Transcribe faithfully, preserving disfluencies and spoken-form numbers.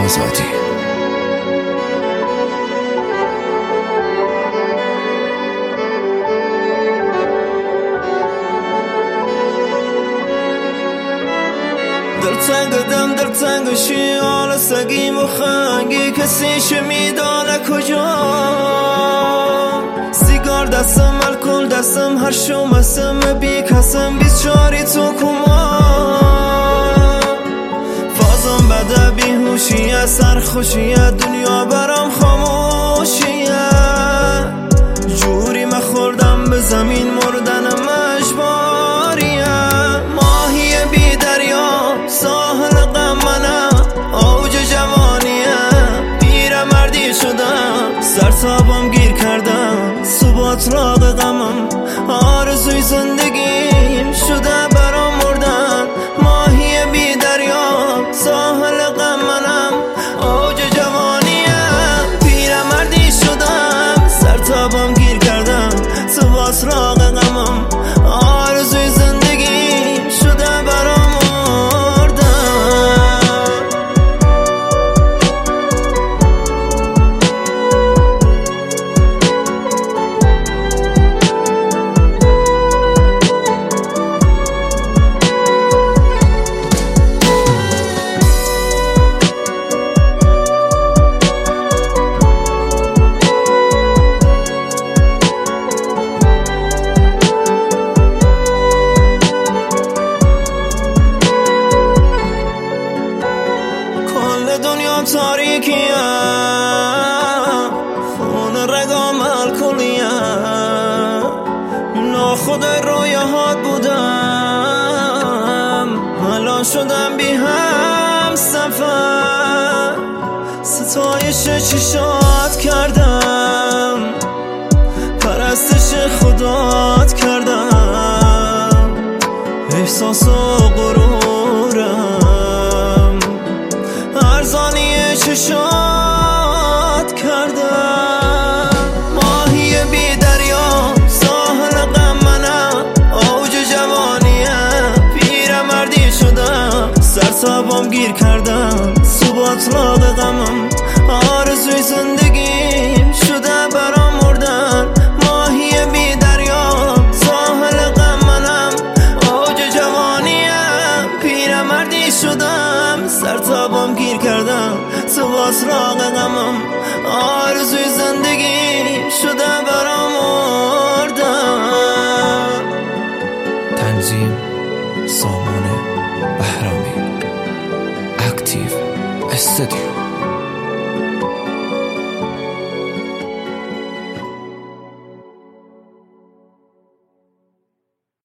آزادی. دلتنگدم دلتنگشی حال سگیم و خنگی کسی چه میدانه کجا. سیگار دستم الکل دستم هر شوم اسم بی کسم بیست چاری تو کما. فازم بده بیهوشیه سرخوشیه دنیا برام خاموشیه. جوری مخوردم به زمین مردنم اجباریه. ماهی بی دریا ساحل غم منم اوج جوانیه. پیر مردی شدم سرتابم گیر کردم ثبات راق غمم. آرزوی زندگیم شده برام مردن. ماهی بی دریا ساحل غم منم اوج جوانیه. پیر مردی شدم سرتابم گیر کردم ثبات راق غمم. آرزوی زندگیم شده برام مردن. تاریکیم خون رگام الکلیم. ناخود رویاهات بودم الان شدم بی هم سفر. ستایش چشات کردم پرستش خدات کردم. احساس و غرورم ارزانی چشات کردم. ماهی بی دریا ساحل غم منم اوج جوانیه. پیر مردی شدم سرتابم گیر کردم ثبات راق غمم. آرزوی زندگیم شده برام مردن. ماهی بی دریا ساحل غم منم اوج جوانیه. پیر مردی شدم سرتابم گیر کردم ثبات راق غمم. آرزوی زندگی شده برام مردن. تنظیم سامان بهرامی. اکتیو استودیو.